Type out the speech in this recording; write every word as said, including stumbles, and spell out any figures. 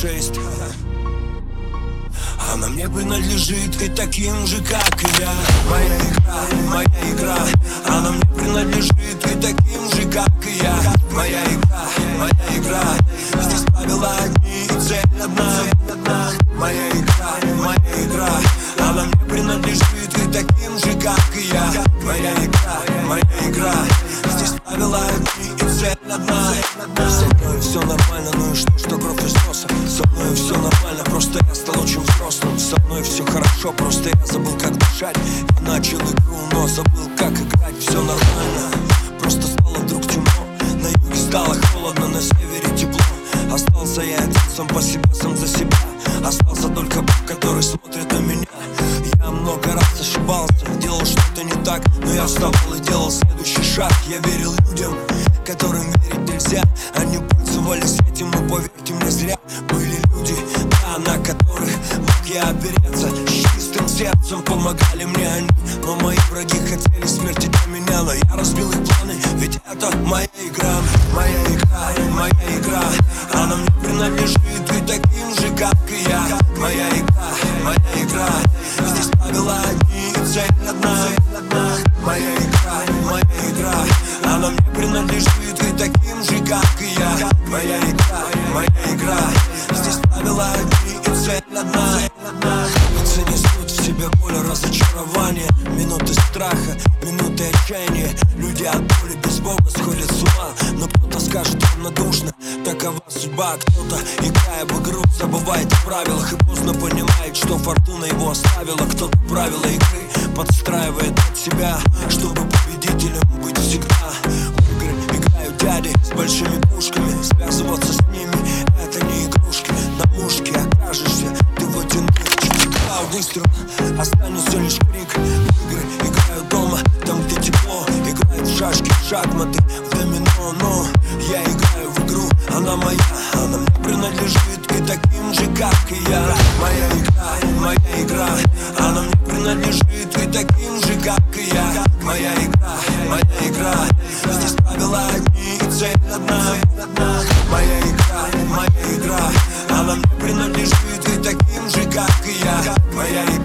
шесть. Она мне принадлежит и таким же, как и я. Моя игра, моя игра. Она мне принадлежит и таким же, как и я. Моя игра, моя игра. Здесь правила одни и цель одна. Моя игра, моя игра. Она мне принадлежит и таким же, как и я. Моя игра, моя игра. Здесь правила одни и цель одна. Со мной все нормально, ну и что, что кровь из носа. Со мной все нормально, просто я стал очень взрослым. Со мной все хорошо, просто я забыл, как дышать. Я начал игру, но забыл, как играть. Все нормально, просто стало вдруг темно. На юге стало холодно, на севере тепло. Остался я один сам по себе, сам за себя. Остался только Бог, который смотрит на меня. Я много раз ошибался, делал что-то не так, но я вставал и делал следующий шаг. Я верил людям, которым верить нельзя. Они пользовались этим, но поверьте мне, зря. Были люди, да, на которых мог я опереться. С чистым сердцем помогали мне они. Но мои враги хотели смерти для меня. Но я разбил их планы, ведь это моя игра. Моя игра, моя игра. Она мне принадлежит и таким же, как и я. Моя игра, моя игра. Здесь правила одни и цель одна. Моя игра, моя игра. Она мне принадлежит и таким же, как и я. Моя игра, моя игра. Здесь правила одни и цель одна. Лица несут в себе боль, разочарование. Минуты страха, минуты отчаяния. Люди от боли без Бога сходят с ума. Но кто-то скажет равнодушно, такова судьба. Кто-то, играя в игру, забывает о правилах и поздно понимает, что фортуна его оставила. Кто-то правила игры подстраивает под себя, чтобы победителем быть всегда. В игры играют дяди с большими пушками. Связываться с ними — это не игрушки. На мушке окажешься ты в одиночке. А выстрел, останется лишь крик. В игры играют дома, там где тепло. Играют в шашки, в шахматы, в домино. Но я играю в игру, она моя. Она мне принадлежит и таким же, как и я. Моя игра, моя игра. Она мне принадлежит и таким же, как и я. Моя игра, моя игра. Здесь правила одни и цель одна. Моя игра, моя игра. Она мне принадлежит и таким же, как и я. Моя игра.